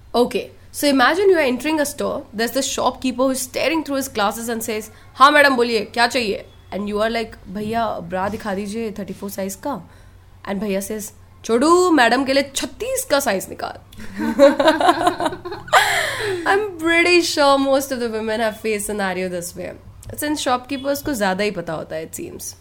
Okay, so imagine you are entering a store. There's the shopkeeper who's staring through his glasses and says, "हाँ madam बोलिए क्या चाहिए?" And you are like, "भैया ब्रा दिखा दीजिए 34 size का." And भैया says, "छोड़ू मैडम के लिए 36 का size निकाल." I'm pretty sure most of the women have faced scenario this way. Since shopkeepers को ज़्यादा ही पता होता है, it seems.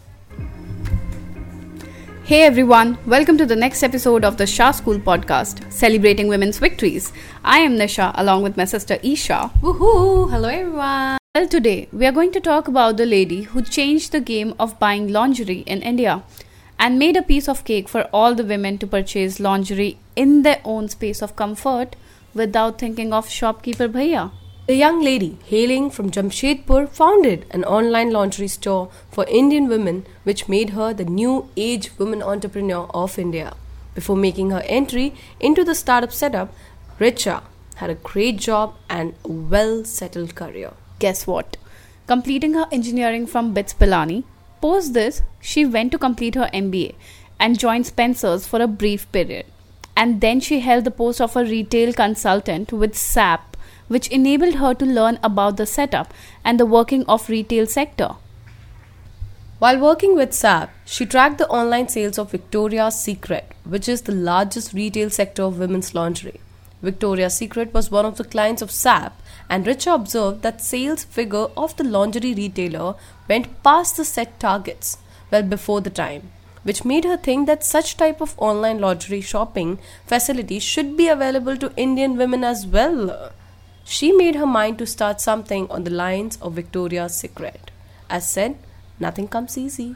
Hey everyone, welcome to the next episode of the Shah School podcast, celebrating women's victories. I am Nisha along with my sister Isha. Woohoo! Hello everyone! Well, today we are going to talk about the lady who changed the game of buying lingerie in India and made a piece of cake for all the women to purchase lingerie in their own space of comfort without thinking of shopkeeper bhaiya. The young lady, hailing from Jamshedpur, founded an online lingerie store for Indian women which made her the new age woman entrepreneur of India. Before making her entry into the startup setup, Richa had a great job and a well-settled career. Guess what? Completing her engineering from BITS Pilani, post this, she went to complete her MBA and joined Spencer's for a brief period. And then she held the post of a retail consultant with SAP, which enabled her to learn about the setup and the working of retail sector. While working with SAP, she tracked the online sales of Victoria's Secret, which is the largest retail sector of women's lingerie. Victoria's Secret was one of the clients of SAP, and Richa observed that sales figure of the lingerie retailer went past the set targets well before the time, which made her think that such type of online lingerie shopping facility should be available to Indian women as well. She made her mind to start something on the lines of Victoria's Secret. As said, nothing comes easy.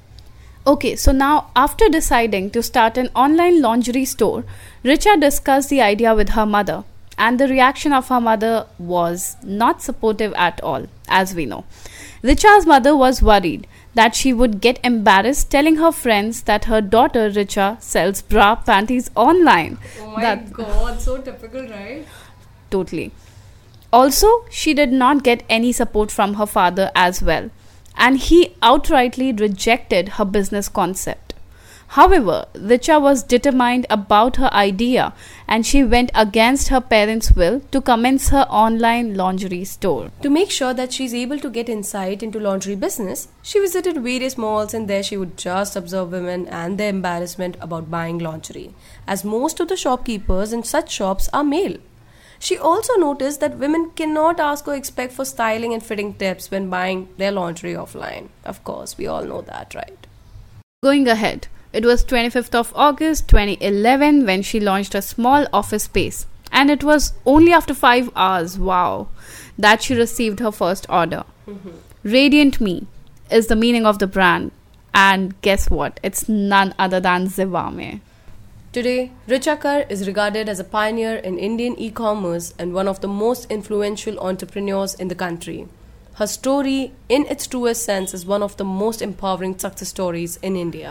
Okay, so now after deciding to start an online lingerie store, Richa discussed the idea with her mother, and the reaction of her mother was not supportive at all, as we know. Richa's mother was worried that she would get embarrassed telling her friends that her daughter Richa sells bra panties online. Oh my god, so typical, right? Totally. Also, she did not get any support from her father as well, and he outrightly rejected her business concept. However, Richa was determined about her idea and she went against her parents' will to commence her online lingerie store. To make sure that she's able to get insight into lingerie business, she visited various malls and there she would just observe women and their embarrassment about buying lingerie, as most of the shopkeepers in such shops are male. She also noticed that women cannot ask or expect for styling and fitting tips when buying their lingerie offline. Of course, we all know that, right? Going ahead, it was 25th of August 2011 when she launched a small office space. And it was only after 5 hours, wow, that she received her first order. Radiant Me is the meaning of the brand. And guess what? It's none other than Zivame. Today, Richa Kar is regarded as a pioneer in Indian e-commerce and one of the most influential entrepreneurs in the country. Her story, in its truest sense, is one of the most empowering success stories in India.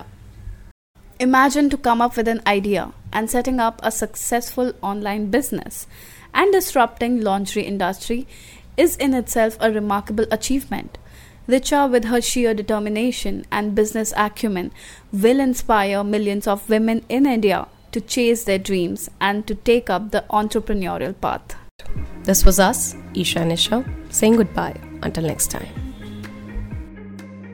Imagine to come up with an idea and setting up a successful online business and disrupting lingerie industry is in itself a remarkable achievement. Richa, with her sheer determination and business acumen, will inspire millions of women in India to chase their dreams and to take up the entrepreneurial path. This was us, Isha and Isha, saying goodbye until next time.